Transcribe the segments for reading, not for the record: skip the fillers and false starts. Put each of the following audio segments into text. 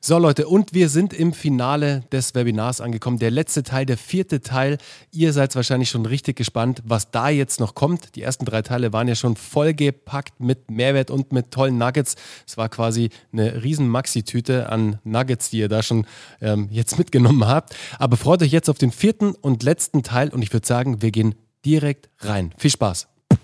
So Leute, und wir sind im Finale des Webinars angekommen. Der letzte Teil, der 4. Teil. Ihr seid wahrscheinlich schon richtig gespannt, was da jetzt noch kommt. Die ersten 3 Teile waren ja schon vollgepackt mit Mehrwert und mit tollen Nuggets. Es war quasi eine riesen Maxi-Tüte an Nuggets, die ihr da schon jetzt mitgenommen habt. Aber freut euch jetzt auf den 4. und letzten Teil und ich würde sagen, wir gehen direkt rein. Viel Spaß!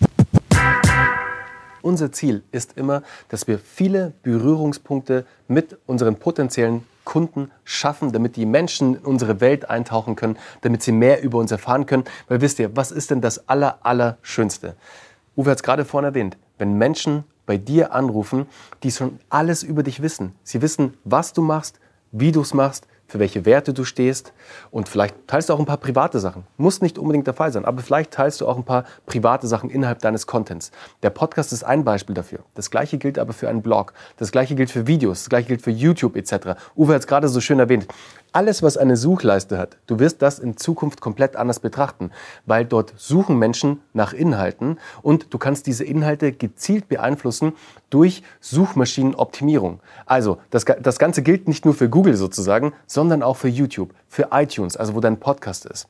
Unser Ziel ist immer, dass wir viele Berührungspunkte mit unseren potenziellen Kunden schaffen, damit die Menschen in unsere Welt eintauchen können, damit sie mehr über uns erfahren können. Weil wisst ihr, was ist denn das Allerschönste? Uwe hat es gerade vorhin erwähnt, wenn Menschen bei dir anrufen, die schon alles über dich wissen. Sie wissen, was du machst, wie du es machst, für welche Werte du stehst und vielleicht teilst du auch ein paar private Sachen. Muss nicht unbedingt der Fall sein, aber vielleicht teilst du auch ein paar private Sachen innerhalb deines Contents. Der Podcast ist ein Beispiel dafür. Das Gleiche gilt aber für einen Blog. Das Gleiche gilt für Videos. Das Gleiche gilt für YouTube etc. Uwe hat es gerade so schön erwähnt. Alles, was eine Suchleiste hat, du wirst das in Zukunft komplett anders betrachten, weil dort suchen Menschen nach Inhalten und du kannst diese Inhalte gezielt beeinflussen durch Suchmaschinenoptimierung. Also das Ganze gilt nicht nur für Google sozusagen, sondern auch für YouTube, für iTunes, also wo dein Podcast ist.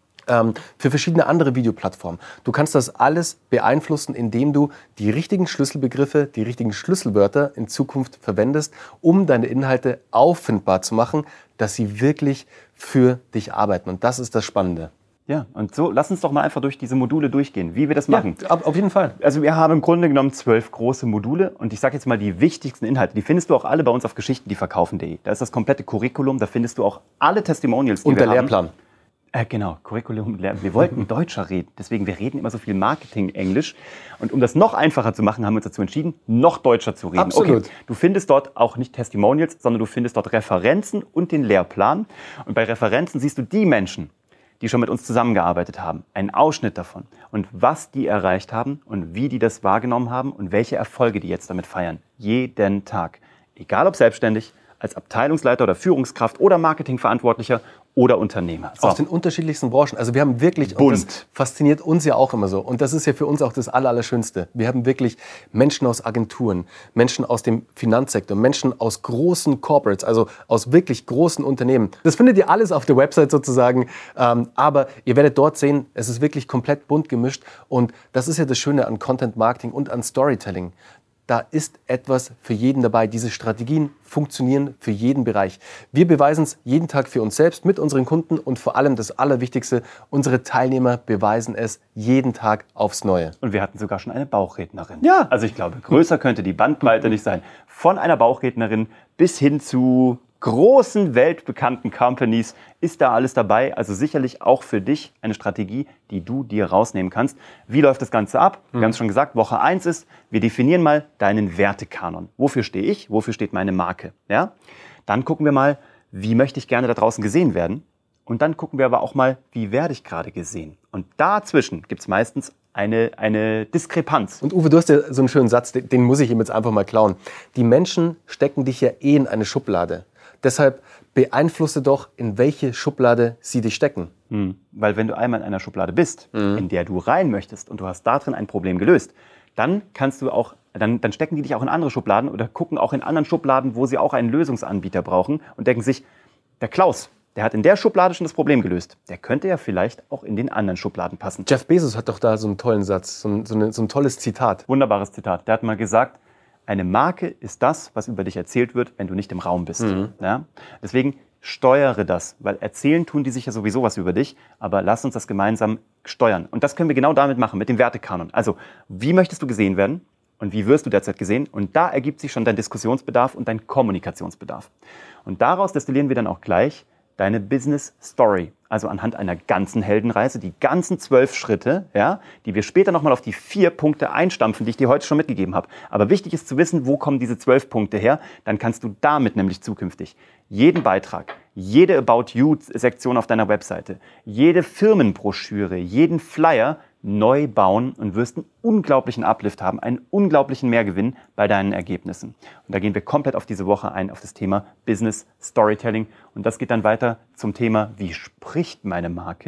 Für verschiedene andere Videoplattformen. Du kannst das alles beeinflussen, indem du die richtigen Schlüsselbegriffe, die richtigen Schlüsselwörter in Zukunft verwendest, um deine Inhalte auffindbar zu machen, dass sie wirklich für dich arbeiten. Und das ist das Spannende. Ja, und so, lass uns doch mal einfach durch diese Module durchgehen, wie wir das machen. Ja, auf jeden Fall. Also wir haben im Grunde genommen 12 große Module und ich sage jetzt mal die wichtigsten Inhalte. Die findest du auch alle bei uns auf geschichtendieverkaufen.de. Da ist das komplette Curriculum, da findest du auch alle Testimonials, die und wir haben. Und der Lehrplan. Genau, Curriculum. Wir wollten Deutscher reden, deswegen wir reden immer so viel Marketing-Englisch. Und um das noch einfacher zu machen, haben wir uns dazu entschieden, noch deutscher zu reden. Absolut. Okay, du findest dort auch nicht Testimonials, sondern du findest dort Referenzen und den Lehrplan. Und bei Referenzen siehst du die Menschen, die schon mit uns zusammengearbeitet haben, einen Ausschnitt davon und was die erreicht haben und wie die das wahrgenommen haben und welche Erfolge die jetzt damit feiern. Jeden Tag. Egal ob selbstständig, als Abteilungsleiter oder Führungskraft oder Marketingverantwortlicher oder Unternehmer. So. Aus den unterschiedlichsten Branchen. Also wir haben wirklich, und das fasziniert uns ja auch immer so, und das ist ja für uns auch das Allerschönste. Wir haben wirklich Menschen aus Agenturen, Menschen aus dem Finanzsektor, Menschen aus großen Corporates, also aus wirklich großen Unternehmen. Das findet ihr alles auf der Website sozusagen, aber ihr werdet dort sehen, es ist wirklich komplett bunt gemischt und das ist ja das Schöne an Content Marketing und an Storytelling. Da ist etwas für jeden dabei. Diese Strategien funktionieren für jeden Bereich. Wir beweisen es jeden Tag für uns selbst, mit unseren Kunden und vor allem das Allerwichtigste, unsere Teilnehmer beweisen es jeden Tag aufs Neue. Und wir hatten sogar schon eine Bauchrednerin. Ja. Also ich glaube, größer könnte die Bandbreite nicht sein. Von einer Bauchrednerin bis hin zu großen weltbekannten Companies ist da alles dabei. Also sicherlich auch für dich eine Strategie, die du dir rausnehmen kannst. Wie läuft das Ganze ab? Wir haben es schon gesagt, Woche 1 ist, wir definieren mal deinen Wertekanon. Wofür stehe ich? Wofür steht meine Marke? Ja? Dann gucken wir mal, wie möchte ich gerne da draußen gesehen werden? Und dann gucken wir aber auch mal, wie werde ich gerade gesehen? Und dazwischen gibt es meistens eine Diskrepanz. Und Uwe, du hast ja so einen schönen Satz, den muss ich ihm jetzt einfach mal klauen. Die Menschen stecken dich ja in eine Schublade. Deshalb beeinflusse doch, in welche Schublade sie dich stecken. Weil wenn du einmal in einer Schublade bist, in der du rein möchtest und du hast da drin ein Problem gelöst, dann kannst du auch, dann stecken die dich auch in andere Schubladen oder gucken auch in anderen Schubladen, wo sie auch einen Lösungsanbieter brauchen und denken sich, der Klaus, der hat in der Schublade schon das Problem gelöst. Der könnte ja vielleicht auch in den anderen Schubladen passen. Jeff Bezos hat doch da so einen tollen Satz, so ein tolles Zitat. Wunderbares Zitat. Der hat mal gesagt, eine Marke ist das, was über dich erzählt wird, wenn du nicht im Raum bist. Ja? Deswegen steuere das, weil erzählen tun die sich ja sowieso was über dich, aber lass uns das gemeinsam steuern. Und das können wir genau damit machen, mit dem Wertekanon. Also, wie möchtest du gesehen werden und wie wirst du derzeit gesehen? Und da ergibt sich schon dein Diskussionsbedarf und dein Kommunikationsbedarf. Und daraus destillieren wir dann auch gleich deine Business Story. Also anhand einer ganzen Heldenreise, die ganzen 12 Schritte, ja, die wir später nochmal auf die 4 Punkte einstampfen, die ich dir heute schon mitgegeben habe. Aber wichtig ist zu wissen, wo kommen diese 12 Punkte her? Dann kannst du damit nämlich zukünftig jeden Beitrag, jede About You-Sektion auf deiner Webseite, jede Firmenbroschüre, jeden Flyer neu bauen und wirst einen unglaublichen Uplift haben, einen unglaublichen Mehrgewinn bei deinen Ergebnissen. Und da gehen wir komplett auf diese Woche ein, auf das Thema Business Storytelling. Und das geht dann weiter zum Thema, wie spricht meine Marke?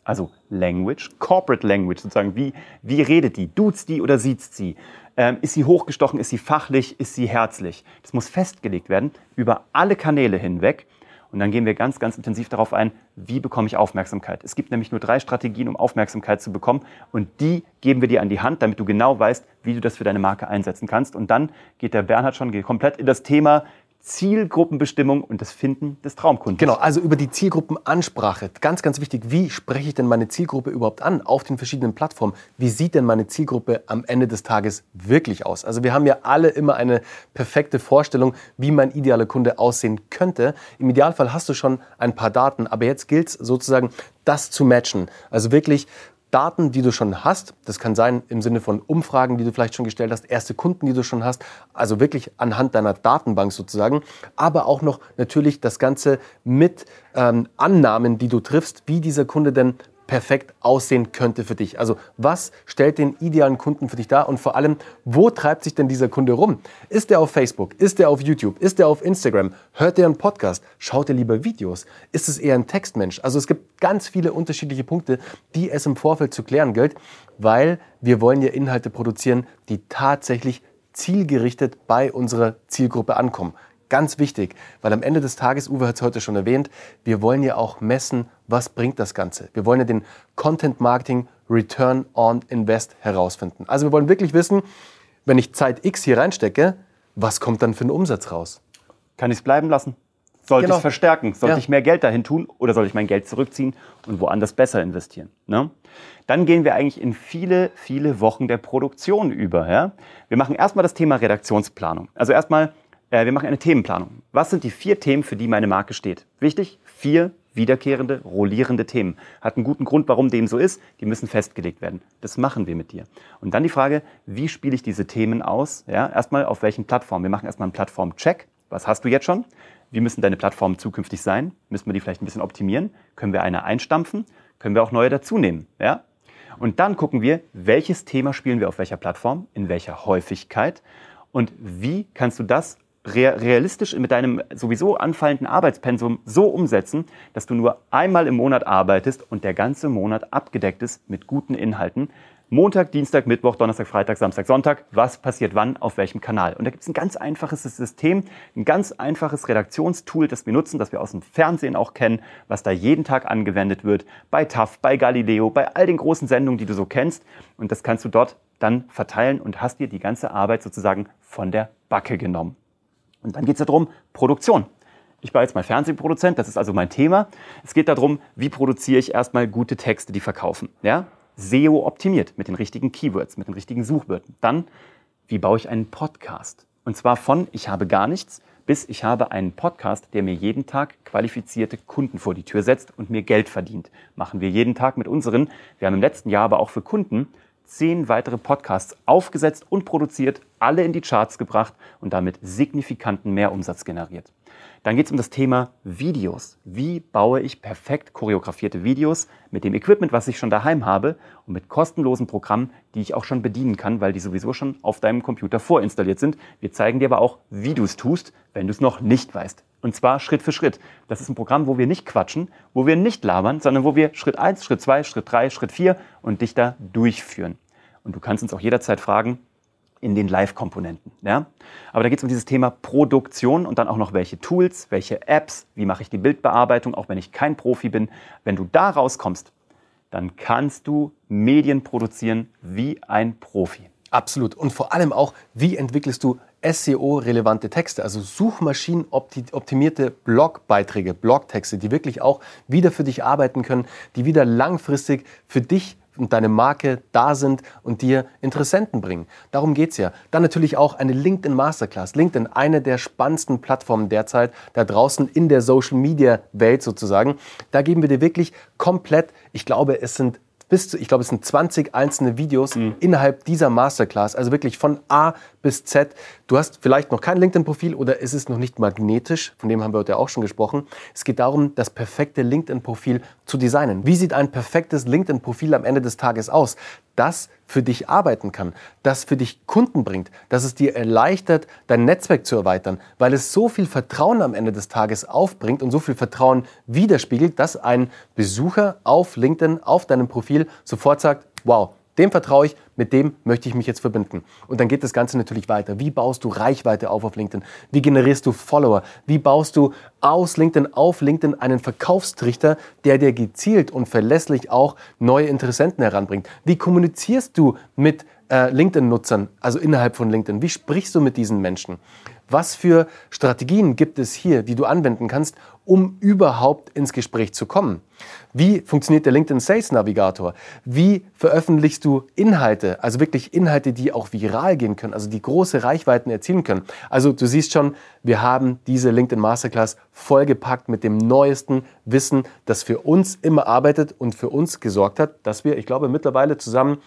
Also Language, Corporate Language sozusagen. Wie redet die? Duzt die oder siezt sie? Ist sie hochgestochen? Ist sie fachlich? Ist sie herzlich? Das muss festgelegt werden über alle Kanäle hinweg. Und dann gehen wir ganz, ganz intensiv darauf ein, wie bekomme ich Aufmerksamkeit. Es gibt nämlich nur 3 Strategien, um Aufmerksamkeit zu bekommen. Und die geben wir dir an die Hand, damit du genau weißt, wie du das für deine Marke einsetzen kannst. Und dann geht der Bernhard schon komplett in das Thema Zielgruppenbestimmung und das Finden des Traumkunden. Genau, also über die Zielgruppenansprache. Ganz, ganz wichtig, wie spreche ich denn meine Zielgruppe überhaupt an auf den verschiedenen Plattformen? Wie sieht denn meine Zielgruppe am Ende des Tages wirklich aus? Also wir haben ja alle immer eine perfekte Vorstellung, wie mein idealer Kunde aussehen könnte. Im Idealfall hast du schon ein paar Daten, aber jetzt gilt es sozusagen, das zu matchen. Also wirklich Daten, die du schon hast, das kann sein im Sinne von Umfragen, die du vielleicht schon gestellt hast, erste Kunden, die du schon hast, also wirklich anhand deiner Datenbank sozusagen, aber auch noch natürlich das Ganze mit Annahmen, die du triffst, wie dieser Kunde denn perfekt aussehen könnte für dich. Also was stellt den idealen Kunden für dich dar und vor allem, wo treibt sich denn dieser Kunde rum? Ist der auf Facebook? Ist der auf YouTube? Ist der auf Instagram? Hört der einen Podcast? Schaut er lieber Videos? Ist es eher ein Textmensch? Also es gibt ganz viele unterschiedliche Punkte, die es im Vorfeld zu klären gilt, weil wir wollen ja Inhalte produzieren, die tatsächlich zielgerichtet bei unserer Zielgruppe ankommen. Ganz wichtig, weil am Ende des Tages, Uwe hat es heute schon erwähnt, wir wollen ja auch messen, was bringt das Ganze. Wir wollen ja den Content Marketing Return on Invest herausfinden. Also wir wollen wirklich wissen, wenn ich Zeit X hier reinstecke, was kommt dann für einen Umsatz raus? Kann ich es bleiben lassen? Sollte ich es verstärken? Sollte ich mehr Geld dahin tun oder soll ich mein Geld zurückziehen und woanders besser investieren? Ne? Dann gehen wir eigentlich in viele, viele Wochen der Produktion über. Ja? Wir machen erstmal das Thema Redaktionsplanung. Also erstmal, wir machen eine Themenplanung. Was sind die 4 Themen, für die meine Marke steht? Wichtig, 4 wiederkehrende, rollierende Themen. Hat einen guten Grund, warum dem so ist. Die müssen festgelegt werden. Das machen wir mit dir. Und dann die Frage, wie spiele ich diese Themen aus? Ja, erstmal auf welchen Plattformen? Wir machen erstmal einen Plattform-Check. Was hast du jetzt schon? Wie müssen deine Plattformen zukünftig sein? Müssen wir die vielleicht ein bisschen optimieren? Können wir eine einstampfen? Können wir auch neue dazu nehmen? Ja? Und dann gucken wir, welches Thema spielen wir auf welcher Plattform, in welcher Häufigkeit und wie kannst du das realistisch mit deinem sowieso anfallenden Arbeitspensum so umsetzen, dass du nur einmal im Monat arbeitest und der ganze Monat abgedeckt ist mit guten Inhalten. Montag, Dienstag, Mittwoch, Donnerstag, Freitag, Samstag, Sonntag. Was passiert wann, auf welchem Kanal? Und da gibt es ein ganz einfaches System, ein ganz einfaches Redaktionstool, das wir nutzen, das wir aus dem Fernsehen auch kennen, was da jeden Tag angewendet wird, bei TAF, bei Galileo, bei all den großen Sendungen, die du so kennst. Und das kannst du dort dann verteilen und hast dir die ganze Arbeit sozusagen von der Backe genommen. Und dann geht es darum, Produktion. Ich war jetzt mal Fernsehproduzent, das ist also mein Thema. Es geht darum, wie produziere ich erstmal gute Texte, die verkaufen. Ja? SEO optimiert mit den richtigen Keywords, mit den richtigen Suchwörtern. Dann, wie baue ich einen Podcast? Und zwar von ich habe gar nichts bis ich habe einen Podcast, der mir jeden Tag qualifizierte Kunden vor die Tür setzt und mir Geld verdient. Machen wir jeden Tag mit unseren. Wir haben im letzten Jahr aber auch für Kunden 10 weitere Podcasts aufgesetzt und produziert, alle in die Charts gebracht und damit signifikanten Mehrumsatz generiert. Dann geht es um das Thema Videos. Wie baue ich perfekt choreografierte Videos mit dem Equipment, was ich schon daheim habe und mit kostenlosen Programmen, die ich auch schon bedienen kann, weil die sowieso schon auf deinem Computer vorinstalliert sind. Wir zeigen dir aber auch, wie du es tust, wenn du es noch nicht weißt. Und zwar Schritt für Schritt. Das ist ein Programm, wo wir nicht quatschen, wo wir nicht labern, sondern wo wir Schritt 1, Schritt 2, Schritt 3, Schritt 4 und dich da durchführen. Und du kannst uns auch jederzeit fragen, in den Live-Komponenten. Ja? Aber da geht es um dieses Thema Produktion und dann auch noch welche Tools, welche Apps, wie mache ich die Bildbearbeitung, auch wenn ich kein Profi bin. Wenn du da rauskommst, dann kannst du Medien produzieren wie ein Profi. Absolut. Und vor allem auch, wie entwickelst du SEO-relevante Texte, also suchmaschinenoptimierte Blogbeiträge, Blogtexte, die wirklich auch wieder für dich arbeiten können, die wieder langfristig für dich und deine Marke da sind und dir Interessenten bringen. Darum geht's ja. Dann natürlich auch eine LinkedIn Masterclass. LinkedIn, eine der spannendsten Plattformen derzeit da draußen in der Social-Media-Welt sozusagen. Da geben wir dir wirklich komplett, ich glaube, es sind bis zu, ich glaube, es sind 20 einzelne Videos innerhalb dieser Masterclass, also wirklich von A bis Z. Du hast vielleicht noch kein LinkedIn-Profil oder ist es noch nicht magnetisch, von dem haben wir heute auch schon gesprochen. Es geht darum, das perfekte LinkedIn-Profil zu designen. Wie sieht ein perfektes LinkedIn-Profil am Ende des Tages aus? Das für dich arbeiten kann, das für dich Kunden bringt, dass es dir erleichtert, dein Netzwerk zu erweitern, weil es so viel Vertrauen am Ende des Tages aufbringt und so viel Vertrauen widerspiegelt, dass ein Besucher auf LinkedIn, auf deinem Profil sofort sagt, wow, dem vertraue ich, mit dem möchte ich mich jetzt verbinden. Und dann geht das Ganze natürlich weiter. Wie baust du Reichweite auf LinkedIn? Wie generierst du Follower? Wie baust du aus LinkedIn auf LinkedIn einen Verkaufstrichter, der dir gezielt und verlässlich auch neue Interessenten heranbringt? Wie kommunizierst du mit LinkedIn-Nutzern, also innerhalb von LinkedIn? Wie sprichst du mit diesen Menschen? Was für Strategien gibt es hier, die du anwenden kannst, um überhaupt ins Gespräch zu kommen? Wie funktioniert der LinkedIn Sales Navigator? Wie veröffentlichst du Inhalte, also wirklich Inhalte, die auch viral gehen können, also die große Reichweiten erzielen können? Also du siehst schon, wir haben diese LinkedIn Masterclass vollgepackt mit dem neuesten Wissen, das für uns immer arbeitet und für uns gesorgt hat, dass wir, ich glaube, mittlerweile zusammen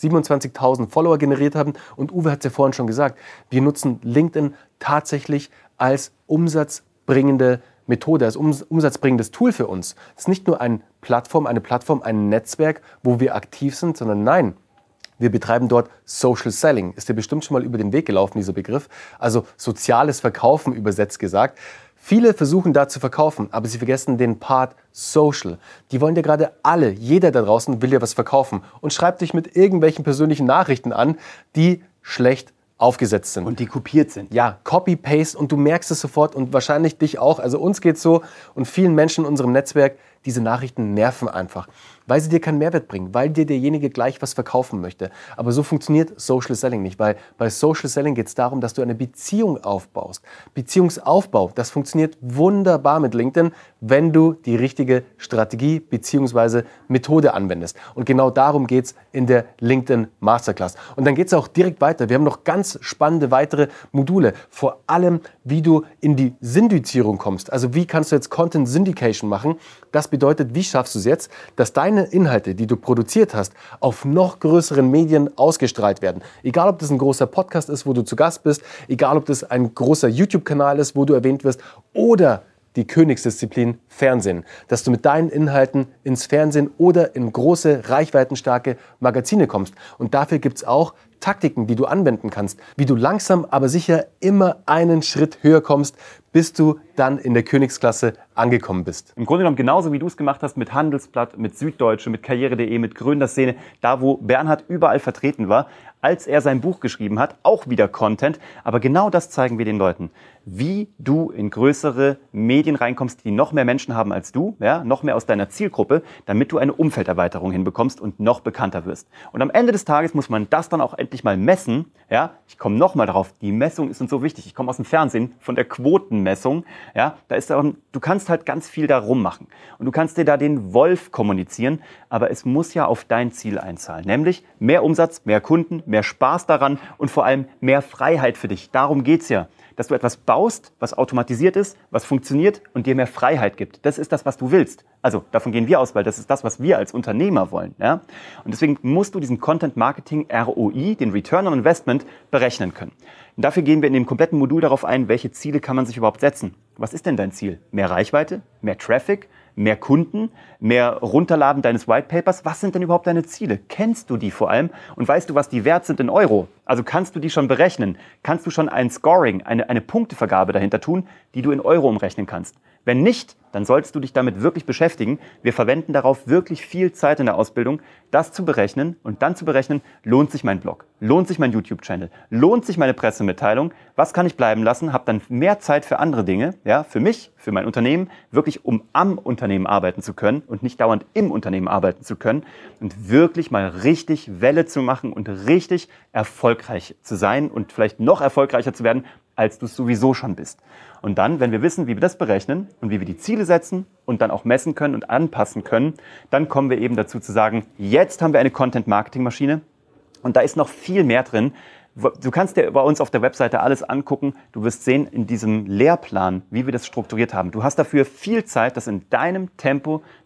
27.000 Follower generiert haben. Und Uwe hat es ja vorhin schon gesagt, wir nutzen LinkedIn tatsächlich als umsatzbringende Methode, als umsatzbringendes Tool für uns. Es ist nicht nur eine Plattform, ein Netzwerk, wo wir aktiv sind, sondern nein, wir betreiben dort Social Selling. Ist dir bestimmt schon mal über den Weg gelaufen, dieser Begriff. Also soziales Verkaufen übersetzt gesagt. Viele versuchen da zu verkaufen, aber sie vergessen den Part Social. Die wollen dir gerade alle, jeder da draußen will dir was verkaufen und schreibt dich mit irgendwelchen persönlichen Nachrichten an, die schlecht aufgesetzt sind. Und die kopiert sind. Ja, Copy-Paste und du merkst es sofort und wahrscheinlich dich auch. Also uns geht's so und vielen Menschen in unserem Netzwerk, diese Nachrichten nerven einfach, weil sie dir keinen Mehrwert bringen, weil dir derjenige gleich was verkaufen möchte. Aber so funktioniert Social Selling nicht, weil bei Social Selling geht es darum, dass du eine Beziehung aufbaust. Beziehungsaufbau, das funktioniert wunderbar mit LinkedIn, wenn du die richtige Strategie bzw. Methode anwendest. Und genau darum geht es in der LinkedIn Masterclass. Und dann geht es auch direkt weiter. Wir haben noch ganz spannende weitere Module. Vor allem, wie du in die Syndizierung kommst. Also wie kannst du jetzt Content Syndication machen? Das bedeutet, wie schaffst du es jetzt, dass deine Inhalte, die du produziert hast, auf noch größeren Medien ausgestrahlt werden. Egal, ob das ein großer Podcast ist, wo du zu Gast bist, egal, ob das ein großer YouTube-Kanal ist, wo du erwähnt wirst, oder die Königsdisziplin Fernsehen, dass du mit deinen Inhalten ins Fernsehen oder in große, reichweitenstarke Magazine kommst. Und dafür gibt es auch Taktiken, die du anwenden kannst, wie du langsam, aber sicher immer einen Schritt höher kommst, bis du dann in der Königsklasse angekommen bist. Im Grunde genommen genauso, wie du es gemacht hast mit Handelsblatt, mit Süddeutsche, mit Karriere.de, mit Gründer Szene, da wo Bernhard überall vertreten war, als er sein Buch geschrieben hat, auch wieder Content. Aber genau das zeigen wir den Leuten, wie du in größere Medien reinkommst, die noch mehr Menschen haben als du, ja, noch mehr aus deiner Zielgruppe, damit du eine Umfelderweiterung hinbekommst und noch bekannter wirst. Und am Ende des Tages muss man das dann auch endlich mal messen. Ja, ich komme nochmal darauf, die Messung ist uns so wichtig. Ich komme aus dem Fernsehen, von der Quotenmessung. Ja, da ist du kannst halt ganz viel da rummachen. Und du kannst dir da den Wolf kommunizieren, aber es muss ja auf dein Ziel einzahlen. Nämlich mehr Umsatz, mehr Kunden, mehr Spaß daran und vor allem mehr Freiheit für dich. Darum geht's ja. Dass du etwas baust, was automatisiert ist, was funktioniert und dir mehr Freiheit gibt. Das ist das, was du willst. Also davon gehen wir aus, weil das ist das, was wir als Unternehmer wollen. Ja? Und deswegen musst du diesen Content Marketing ROI, den Return on Investment, berechnen können. Und dafür gehen wir in dem kompletten Modul darauf ein, welche Ziele kann man sich überhaupt setzen. Was ist denn dein Ziel? Mehr Reichweite? Mehr Traffic? Mehr Kunden, mehr Runterladen deines Whitepapers. Was sind denn überhaupt deine Ziele? Kennst du die vor allem? Und weißt du, was die wert sind in Euro? Also kannst du die schon berechnen? Kannst du schon ein Scoring, eine Punktevergabe dahinter tun, die du in Euro umrechnen kannst? Wenn nicht, dann solltest du dich damit wirklich beschäftigen. Wir verwenden darauf wirklich viel Zeit in der Ausbildung, das zu berechnen und dann zu berechnen, lohnt sich mein Blog, lohnt sich mein YouTube-Channel, lohnt sich meine Pressemitteilung, was kann ich bleiben lassen, habe dann mehr Zeit für andere Dinge, ja, für mich, für mein Unternehmen, wirklich um am Unternehmen arbeiten zu können und nicht dauernd im Unternehmen arbeiten zu können und wirklich mal richtig Welle zu machen und richtig erfolgreich zu sein und vielleicht noch erfolgreicher zu werden, als du es sowieso schon bist. Und dann, wenn wir wissen, wie wir das berechnen und wie wir die Ziele setzen und dann auch messen können und anpassen können, dann kommen wir eben dazu zu sagen, jetzt haben wir eine Content-Marketing-Maschine und da ist noch viel mehr drin. Du kannst dir bei uns auf der Webseite alles angucken. Du wirst sehen in diesem Lehrplan, wie wir das strukturiert haben. Du hast dafür viel Zeit, das in deinem Tempo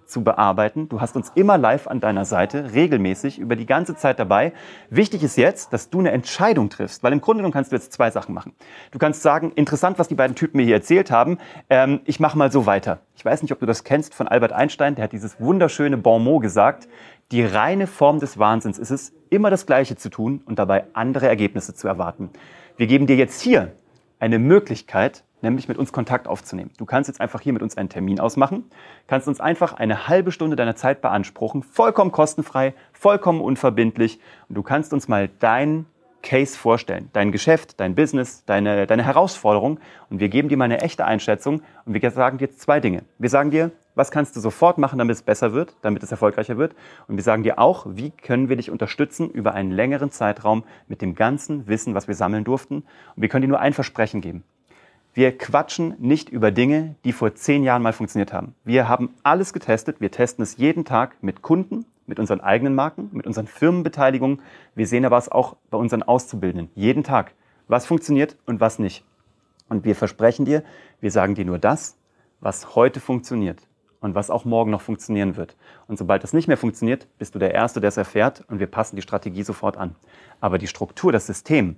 zu bearbeiten. Du hast uns immer live an deiner Seite, regelmäßig, über die ganze Zeit dabei. Wichtig ist jetzt, dass du eine Entscheidung triffst, weil im Grunde genommen kannst du jetzt 2 Sachen machen. Du kannst sagen, interessant, was die beiden Typen mir hier erzählt haben, ich mache mal so weiter. Ich weiß nicht, ob du das kennst von Albert Einstein, der hat dieses wunderschöne Bon mot gesagt, die reine Form des Wahnsinns ist es, immer das Gleiche zu tun und dabei andere Ergebnisse zu erwarten. Wir geben dir jetzt hier eine Möglichkeit, nämlich mit uns Kontakt aufzunehmen. Du kannst jetzt einfach hier mit uns einen Termin ausmachen, kannst uns einfach eine halbe Stunde deiner Zeit beanspruchen, vollkommen kostenfrei, vollkommen unverbindlich und du kannst uns mal deinen Case vorstellen, dein Geschäft, dein Business, deine Herausforderung und wir geben dir mal eine echte Einschätzung und wir sagen dir jetzt 2 Dinge. Wir sagen dir, was kannst du sofort machen, damit es besser wird, damit es erfolgreicher wird und wir sagen dir auch, wie können wir dich unterstützen über einen längeren Zeitraum mit dem ganzen Wissen, was wir sammeln durften und wir können dir nur ein Versprechen geben. Wir quatschen nicht über Dinge, die vor 10 Jahren mal funktioniert haben. Wir haben alles getestet. Wir testen es jeden Tag mit Kunden, mit unseren eigenen Marken, mit unseren Firmenbeteiligungen. Wir sehen aber es auch bei unseren Auszubildenden. Jeden Tag. Was funktioniert und was nicht. Und wir versprechen dir, wir sagen dir nur das, was heute funktioniert und was auch morgen noch funktionieren wird. Und sobald das nicht mehr funktioniert, bist du der Erste, der es erfährt und wir passen die Strategie sofort an. Aber die Struktur, das System,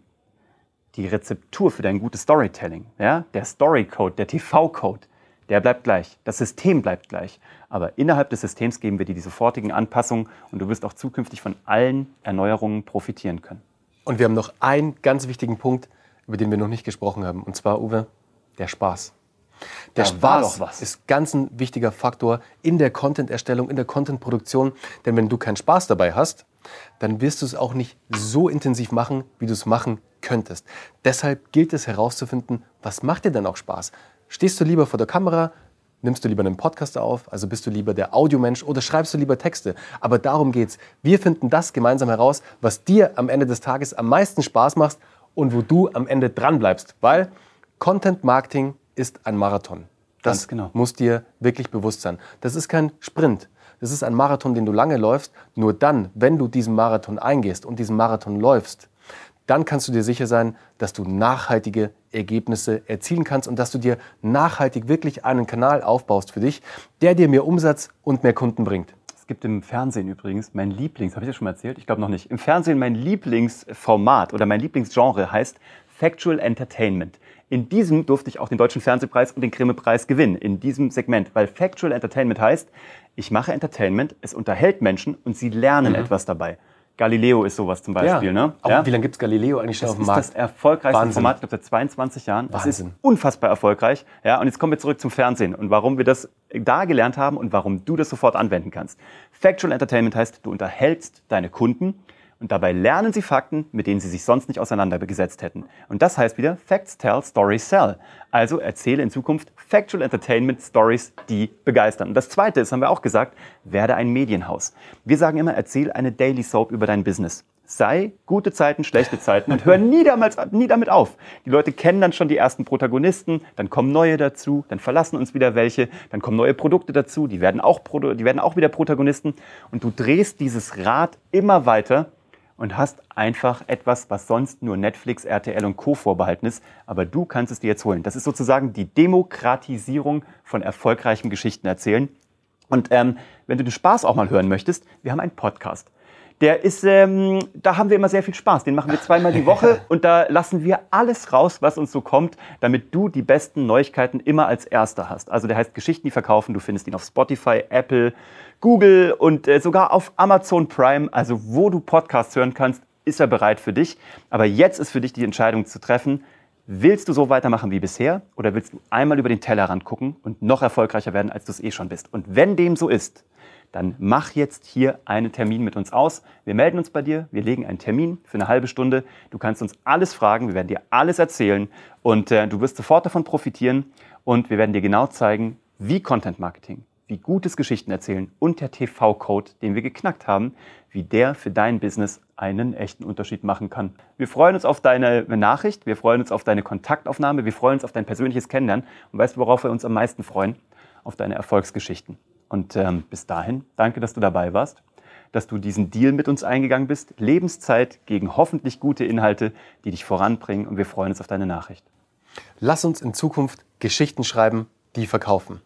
die Rezeptur für dein gutes Storytelling, ja, der Storycode, der TV-Code, der bleibt gleich. Das System bleibt gleich. Aber innerhalb des Systems geben wir dir die sofortigen Anpassungen und du wirst auch zukünftig von allen Erneuerungen profitieren können. Und wir haben noch einen ganz wichtigen Punkt, über den wir noch nicht gesprochen haben. Und zwar, Uwe, der Spaß. Der Spaß ist ganz ein wichtiger Faktor in der Content-Erstellung, in der Content-Produktion. Denn wenn du keinen Spaß dabei hast, dann wirst du es auch nicht so intensiv machen, wie du es machen könntest. Deshalb gilt es herauszufinden, was macht dir denn auch Spaß? Stehst du lieber vor der Kamera? Nimmst du lieber einen Podcast auf? Also bist du lieber der Audiomensch oder schreibst du lieber Texte? Aber darum geht's. Wir finden das gemeinsam heraus, was dir am Ende des Tages am meisten Spaß macht und wo du am Ende dran bleibst. Weil Content Marketing ist ein Marathon. Das muss dir wirklich bewusst sein. Das ist kein Sprint. Das ist ein Marathon, den du lange läufst. Nur dann, wenn du diesen Marathon eingehst und diesen Marathon läufst, dann kannst du dir sicher sein, dass du nachhaltige Ergebnisse erzielen kannst und dass du dir nachhaltig wirklich einen Kanal aufbaust für dich, der dir mehr Umsatz und mehr Kunden bringt. Es gibt im Fernsehen übrigens mein habe ich das schon mal erzählt? Ich glaube noch nicht. Im Fernsehen mein Lieblingsformat oder mein Lieblingsgenre heißt Factual Entertainment. In diesem durfte ich auch den Deutschen Fernsehpreis und den Grimme-Preis gewinnen, in diesem Segment. Weil Factual Entertainment heißt, ich mache Entertainment, es unterhält Menschen und sie lernen etwas dabei. Galileo ist sowas zum Beispiel. Ja. Ne? Aber wie lange gibt es Galileo eigentlich schon auf dem Markt? Das ist das erfolgreichste Wahnsinn. Format, ich glaube seit 22 Jahren. Das Wahnsinn. ist unfassbar erfolgreich. Ja, und jetzt kommen wir zurück zum Fernsehen und warum wir das da gelernt haben und warum du das sofort anwenden kannst. Factual Entertainment heißt, du unterhältst deine Kunden und dabei lernen sie Fakten, mit denen sie sich sonst nicht auseinandergesetzt hätten. Und das heißt wieder Facts Tell, Stories Sell. Also erzähle in Zukunft Factual Entertainment Stories, die begeistern. Und das Zweite ist, haben wir auch gesagt, werde ein Medienhaus. Wir sagen immer, erzähl eine Daily Soap über dein Business. Sei gute Zeiten, schlechte Zeiten und hör nie damit auf. Die Leute kennen dann schon die ersten Protagonisten, dann kommen neue dazu, dann verlassen uns wieder welche, dann kommen neue Produkte dazu, die werden auch wieder Protagonisten. Und du drehst dieses Rad immer weiter und hast einfach etwas, was sonst nur Netflix, RTL und Co. vorbehalten ist. Aber du kannst es dir jetzt holen. Das ist sozusagen die Demokratisierung von erfolgreichen Geschichten erzählen. Und wenn du den Spaß auch mal hören möchtest, wir haben einen Podcast. Der ist, da haben wir immer sehr viel Spaß. Den machen wir 2-mal die Woche und da lassen wir alles raus, was uns so kommt, damit du die besten Neuigkeiten immer als Erster hast. Also der heißt Geschichten, die verkaufen. Du findest ihn auf Spotify, Apple, Google und sogar auf Amazon Prime. Also wo du Podcasts hören kannst, ist er bereit für dich. Aber jetzt ist für dich die Entscheidung zu treffen, willst du so weitermachen wie bisher oder willst du einmal über den Tellerrand gucken und noch erfolgreicher werden, als du es eh schon bist? Und wenn dem so ist, dann mach jetzt hier einen Termin mit uns aus. Wir melden uns bei dir, wir legen einen Termin für eine halbe Stunde. Du kannst uns alles fragen, wir werden dir alles erzählen und du wirst sofort davon profitieren und wir werden dir genau zeigen, wie Content Marketing, wie gutes Geschichten erzählen und der TV-Code, den wir geknackt haben, wie der für dein Business einen echten Unterschied machen kann. Wir freuen uns auf deine Nachricht, wir freuen uns auf deine Kontaktaufnahme, wir freuen uns auf dein persönliches Kennenlernen und weißt du, worauf wir uns am meisten freuen? Auf deine Erfolgsgeschichten. Und bis dahin, danke, dass du dabei warst, dass du diesen Deal mit uns eingegangen bist. Lebenszeit gegen hoffentlich gute Inhalte, die dich voranbringen. Und wir freuen uns auf deine Nachricht. Lass uns in Zukunft Geschichten schreiben, die verkaufen.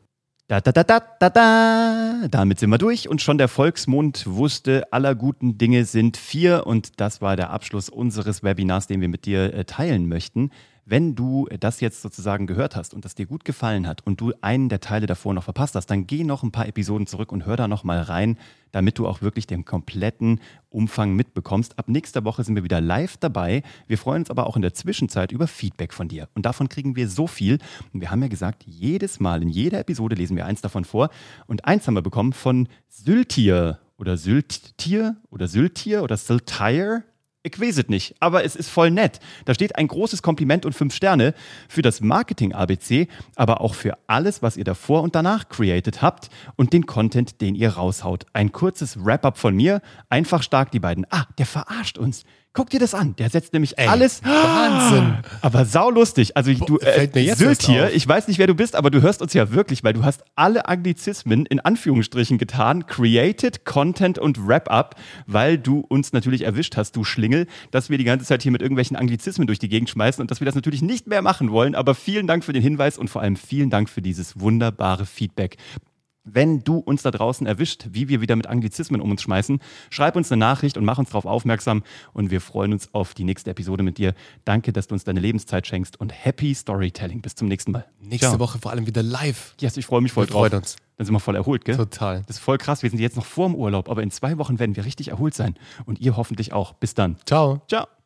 Damit sind wir durch und schon der Volksmund wusste, aller guten Dinge sind 4 und das war der Abschluss unseres Webinars, den wir mit dir teilen möchten. Wenn du das jetzt sozusagen gehört hast und das dir gut gefallen hat und du einen der Teile davor noch verpasst hast, dann geh noch ein paar Episoden zurück und hör da noch mal rein, damit du auch wirklich den kompletten Umfang mitbekommst. Ab nächster Woche sind wir wieder live dabei. Wir freuen uns aber auch in der Zwischenzeit über Feedback von dir. Und davon kriegen wir so viel. Und wir haben ja gesagt, jedes Mal in jeder Episode lesen wir eins davon vor. Und eins haben wir bekommen von Syltier oder Syltier oder Syltier oder Syltire. Ich weiß es nicht, aber es ist voll nett. Da steht ein großes Kompliment und 5 Sterne für das Marketing-ABC, aber auch für alles, was ihr davor und danach created habt und den Content, den ihr raushaut. Ein kurzes Wrap-up von mir. Einfach stark, die beiden. Der verarscht uns. Guck dir das an. Der setzt nämlich alles. Wahnsinn. Aber saulustig. Also du, fällt mir jetzt Syltier, erst auf. ich weiß nicht, wer du bist, aber du hörst uns ja wirklich, weil du hast alle Anglizismen in Anführungsstrichen getan, created, Content und Wrap-up, weil du uns natürlich erwischt hast, du Schlingel, dass wir die ganze Zeit hier mit irgendwelchen Anglizismen durch die Gegend schmeißen und dass wir das natürlich nicht mehr machen wollen. Aber vielen Dank für den Hinweis und vor allem vielen Dank für dieses wunderbare Feedback. Wenn du uns da draußen erwischt, wie wir wieder mit Anglizismen um uns schmeißen, schreib uns eine Nachricht und mach uns darauf aufmerksam und wir freuen uns auf die nächste Episode mit dir. Danke, dass du uns deine Lebenszeit schenkst und happy Storytelling. Bis zum nächsten Mal. Nächste Woche vor allem wieder live. Yes, ich freue mich voll Wir drauf. freuen uns. Dann sind wir voll erholt, gell? Total. Das ist voll krass. Wir sind jetzt noch vor dem Urlaub, aber in 2 Wochen werden wir richtig erholt sein. Und ihr hoffentlich auch. Bis dann. Ciao. Ciao.